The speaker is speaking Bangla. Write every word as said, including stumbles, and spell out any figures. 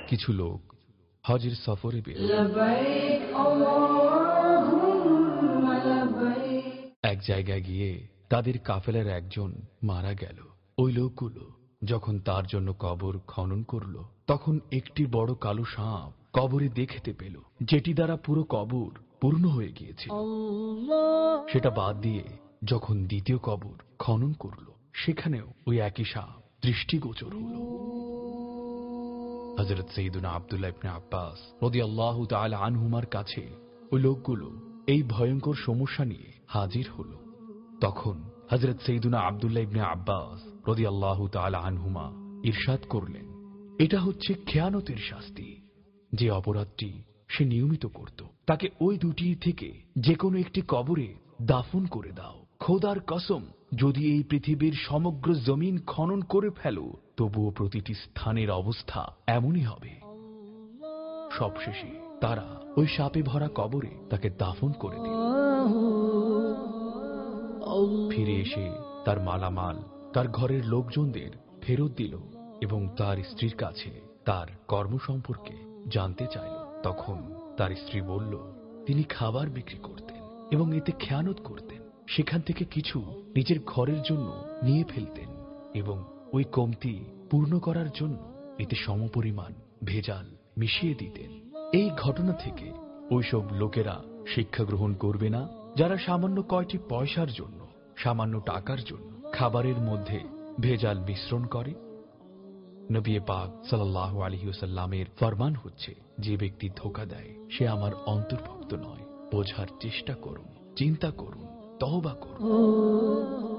কিছু লোক হজের সফরে বের এক জায়গায় গিয়ে তাদের কাফেলার একজন মারা গেল। ওই লোকগুলো যখন তার জন্য কবর খনন করল, তখন একটি বড় কালো সাপ কবরে দেখতে পেল, যেটি দ্বারা পুরো কবর পূর্ণ হয়ে গিয়েছিল। সেটা বাদ দিয়ে যখন দ্বিতীয় কবর খনন করল, সেখানেও ওই একই সাপ দৃষ্টিগোচর হল। হযরত সাইয়্যিদুনা আব্দুল্লাহ ইবনে আব্বাস রাদিয়াল্লাহু তাআলা আনহুমার কাছে ওই লোকগুলো এই ভয়ঙ্কর সমস্যা নিয়ে হাজির হল। তখন হযরত সাইয়্যিদুনা আব্দুল্লাহ ইবনে আব্বাস রাদিয়াল্লাহু তাআলা আনহুমা ইরশাদ করলেন, এটা হচ্ছে খেয়ানতের শাস্তি। যে অপরাধটি সে নিয়মিত করত, তাকে ওই দুটি থেকে যে কোনো একটি কবরে দাফন করে দাও। খোদার কসম, যদি এই পৃথিবীর সমগ্র জমিন খনন করে ফেলো, তবুও প্রতিটি স্থানের অবস্থা এমনই হবে। সবশেষে তারা ওই সাপে ভরা কবরে তাকে দাফন করে দিল। ফিরে এসে তার মালামাল তার ঘরের লোকজনদের ফেরত দিল এবং তার স্ত্রীর কাছে তার কর্ম সম্পর্কে জানতে চাইল। তখন তার স্ত্রী বলল, তিনি খাবার বিক্রি করতেন এবং এতে খেয়ানত করতেন। সেখান থেকে কিছু নিজের ঘরের জন্য নিয়ে ফেলতেন এবং ওই কমতি পূর্ণ করার জন্য এতে সমপরিমাণ ভেজাল মিশিয়ে দিতেন। এই ঘটনা থেকে ওইসব লোকেরা শিক্ষা গ্রহণ করবে না, যারা সামান্য কয়টি পয়সার জন্য, সামান্য টাকার জন্য খাবারের মধ্যে ভেজাল মিশ্রণ করে। নবী পাক সাল্লাল্লাহু আলাইহি ওয়াসাল্লামের ফরমান হচ্ছে, যে ব্যক্তি ধোঁকা দেয় সে আমার অন্তর্ভুক্ত নয়। বোঝার চেষ্টা করুন, চিন্তা করুন, তওবা করুন।